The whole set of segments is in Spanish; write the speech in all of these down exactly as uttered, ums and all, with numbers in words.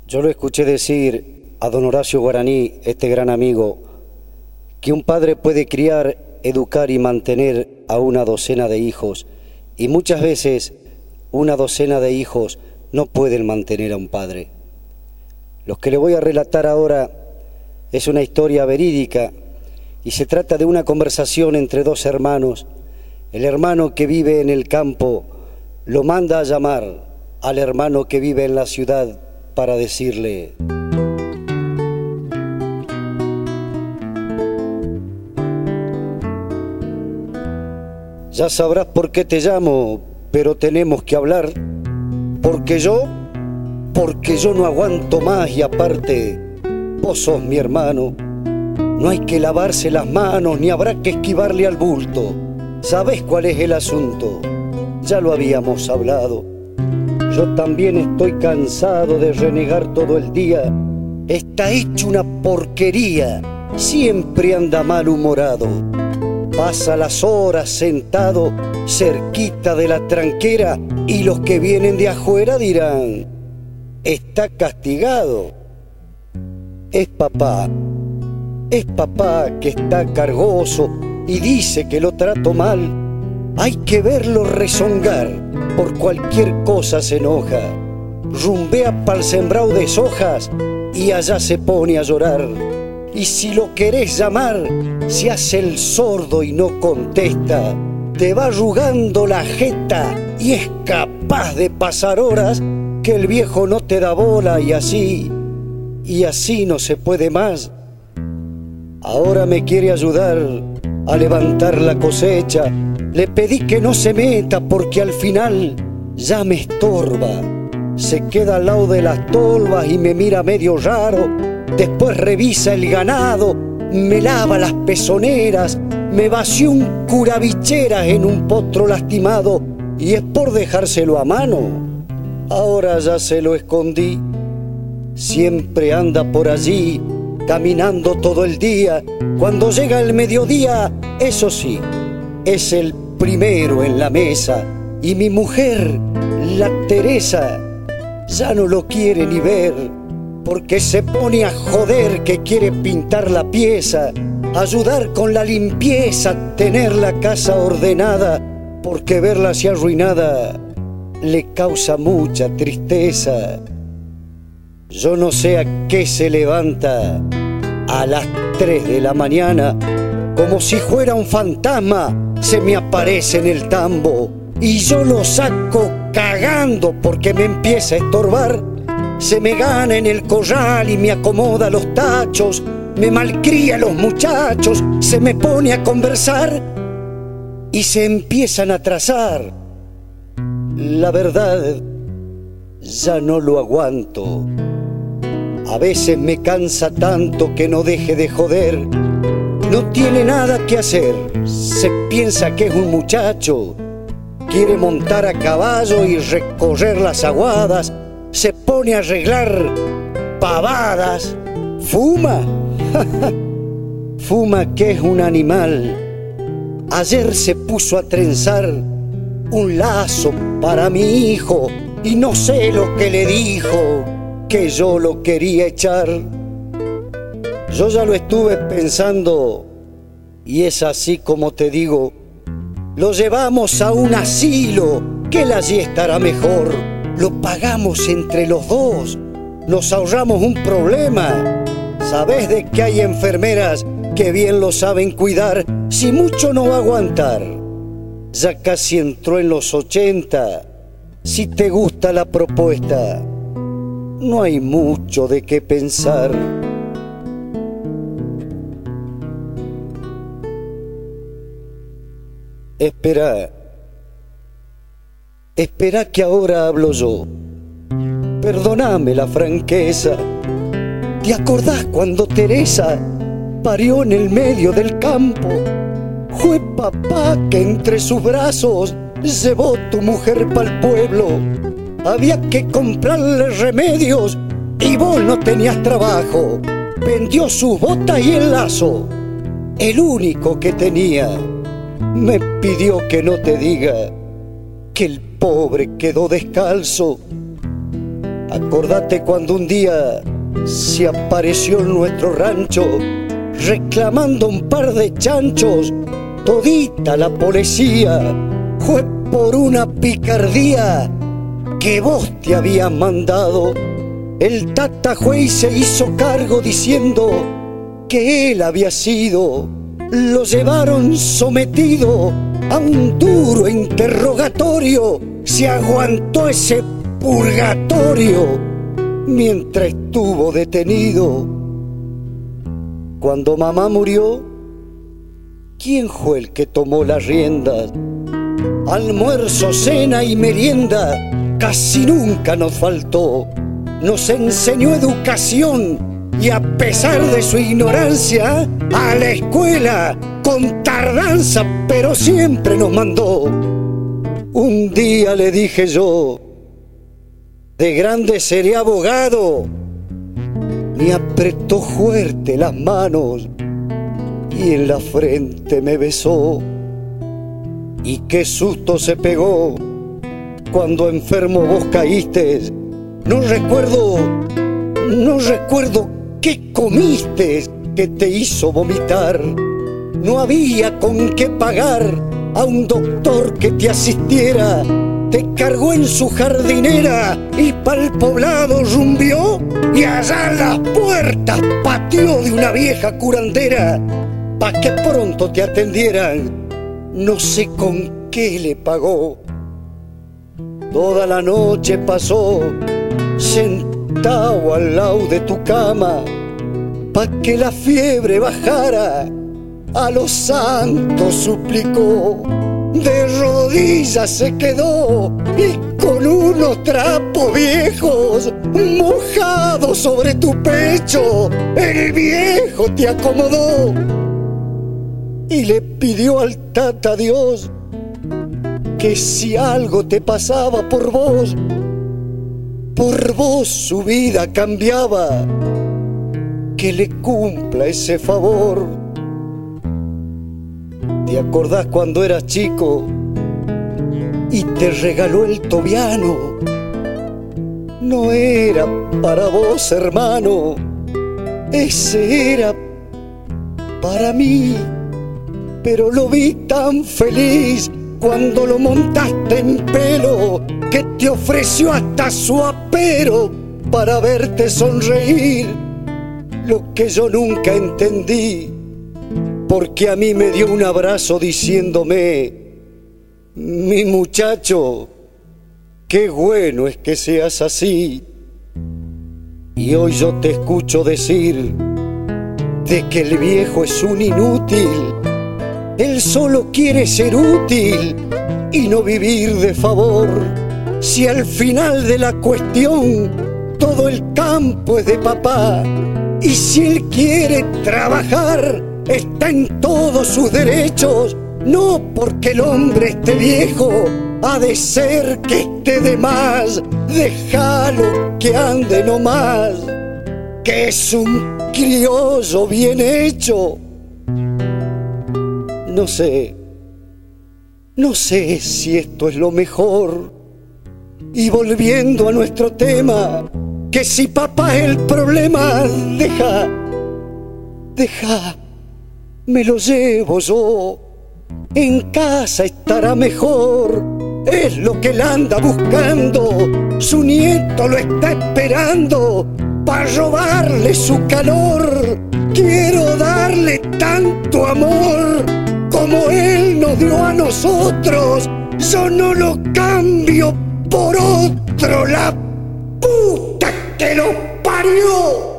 Yo lo escuché decir a don Horacio Guaraní, este gran amigo, que un padre puede criar, educar y mantener a una docena de hijos, y muchas veces una docena de hijos no pueden mantener a un padre. Lo que le voy a relatar ahora es una historia verídica y se trata de una conversación entre dos hermanos. El hermano que vive en el campo lo manda a llamar al hermano que vive en la ciudad para decirle: ya sabrás por qué te llamo, pero tenemos que hablar, porque yo, porque yo no aguanto más y aparte, vos sos mi hermano. No hay que lavarse las manos ni habrá que esquivarle al bulto. ¿Sabés cuál es el asunto? Ya lo habíamos hablado. Yo también estoy cansado de renegar todo el día. Está hecho una porquería, siempre anda malhumorado. Pasa las horas sentado cerquita de la tranquera y los que vienen de afuera dirán: está castigado. Es papá, es papá que está cargoso y dice que lo trato mal. Hay que verlo rezongar, por cualquier cosa se enoja. Rumbea pa'l sembrao de sojas y allá se pone a llorar. Y si lo querés llamar, se hace el sordo y no contesta. Te va arrugando la jeta y es capaz de pasar horas que el viejo no te da bola y así, y así no se puede más. Ahora me quiere ayudar a levantar la cosecha. Le pedí que no se meta porque al final ya me estorba. Se queda al lado de las tolvas y me mira medio raro. Después revisa el ganado, me lava las pezoneras, me vació un curabicheras en un potro lastimado y es por dejárselo a mano. Ahora ya se lo escondí. Siempre anda por allí, caminando todo el día. Cuando llega el mediodía, eso sí, es el primero en la mesa. Y mi mujer, la Teresa, ya no lo quiere ni ver, porque se pone a joder que quiere pintar la pieza, ayudar con la limpieza, tener la casa ordenada, porque verla así arruinada le causa mucha tristeza. Yo no sé a qué se levanta a las tres de la mañana, como si fuera un fantasma, se me aparece en el tambo y yo lo saco cagando porque me empieza a estorbar. Se me gana en el corral y me acomoda los tachos, me malcría a los muchachos, se me pone a conversar y se empiezan a trazar. La verdad, ya no lo aguanto. A veces me cansa tanto que no deje de joder. No tiene nada que hacer, se piensa que es un muchacho. Quiere montar a caballo y recorrer las aguadas. Se pone a arreglar pavadas. Fuma, fuma que es un animal. Ayer se puso a trenzar un lazo para mi hijo y no sé lo que le dijo, que yo lo quería echar. Yo ya lo estuve pensando y es así como te digo. Lo llevamos a un asilo, que él allí estará mejor. Lo pagamos entre los dos, nos ahorramos un problema. ¿Sabés de que hay enfermeras que bien lo saben cuidar? Si mucho no va a aguantar. Ya casi entró en los ochenta. Si te gusta la propuesta, no hay mucho de qué pensar. Espera, espera que ahora hablo yo. Perdóname la franqueza. ¿Te acordás cuando Teresa parió en el medio del campo? Fue papá que entre sus brazos llevó tu mujer pa'l pueblo. Había que comprarle remedios y vos no tenías trabajo. Vendió sus botas y el lazo, el único que tenía. Me pidió que no te diga que el pobre quedó descalzo. Acordate cuando un día se apareció en nuestro rancho reclamando un par de chanchos, todita la policía. Fue por una picardía que vos te habías mandado. El Tata Juey se hizo cargo diciendo que él había sido. Lo llevaron sometido a un duro interrogatorio. Se aguantó ese purgatorio mientras estuvo detenido. Cuando mamá murió, ¿quién fue el que tomó las riendas? Almuerzo, cena y merienda casi nunca nos faltó. Nos enseñó educación y a pesar de su ignorancia, a la escuela con tardanza, pero siempre nos mandó. Un día le dije yo, de grande seré abogado. Me apretó fuerte las manos y en la frente me besó. Y qué susto se pegó cuando enfermo vos caíste. No recuerdo, no recuerdo qué comiste que te hizo vomitar. No había con qué pagar a un doctor que te asistiera. Te cargó en su jardinera y pa'l poblado rumbió y allá las puertas pateó de una vieja curandera pa' que pronto te atendieran. No sé con qué le pagó. Toda la noche pasó sentado al lado de tu cama pa' que la fiebre bajara. A los santos suplicó, de rodillas se quedó y con unos trapos viejos mojados sobre tu pecho el viejo te acomodó y le pidió al Tata Dios que si algo te pasaba por vos, por vos su vida cambiaba, que le cumpla ese favor. ¿Te acordás cuando eras chico y te regaló el tobiano? No era para vos, hermano, ese era para mí. Pero lo vi tan feliz cuando lo montaste en pelo que te ofreció hasta su apero para verte sonreír. Lo que yo nunca entendí, porque a mí me dio un abrazo diciéndome: mi muchacho, qué bueno es que seas así. Y hoy yo te escucho decir de que el viejo es un inútil. Él solo quiere ser útil y no vivir de favor. Si al final de la cuestión todo el campo es de papá, y si él quiere trabajar, está en todos sus derechos. No porque el hombre esté viejo, ha de ser que esté de más. Déjalo que ande nomás, que es un criollo bien hecho. No sé, no sé si esto es lo mejor. Y volviendo a nuestro tema, que si papá es el problema, deja, deja, me lo llevo yo. En casa estará mejor, es lo que él anda buscando. Su nieto lo está esperando para robarle su calor. Quiero darle tanto amor como él nos dio a nosotros. Yo no lo cambio por otro, la puta que lo parió.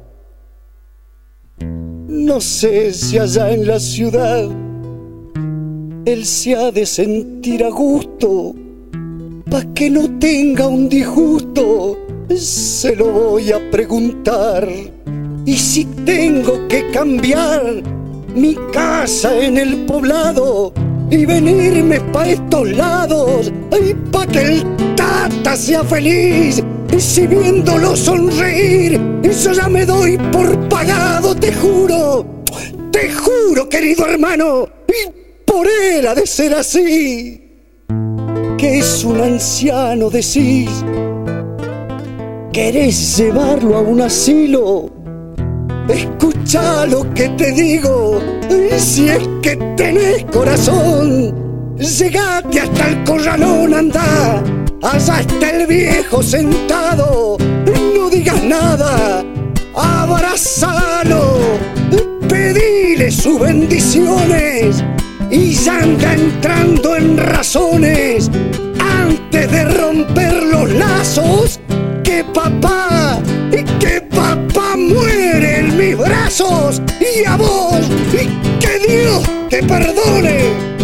No sé si allá en la ciudad él se ha de sentir a gusto, pa' que no tenga un disgusto, se lo voy a preguntar. Y si tengo que cambiar mi casa en el poblado y venirme pa' estos lados, ay, pa' que el Tata sea feliz, y si viéndolo sonreír, eso ya me doy por pagado, te juro, te juro, querido hermano, y por él ha de ser así, que es un anciano, decís, querés llevarlo a un asilo, escucha lo que te digo, si es que tenés corazón, llegate hasta el corralón, andá, allá está el viejo sentado, no digas nada, abrazalo, pedile sus bendiciones y ya anda entrando en razones antes de romper los lazos, que papá, que papá muere en mis brazos, y a vos, que Dios te perdone.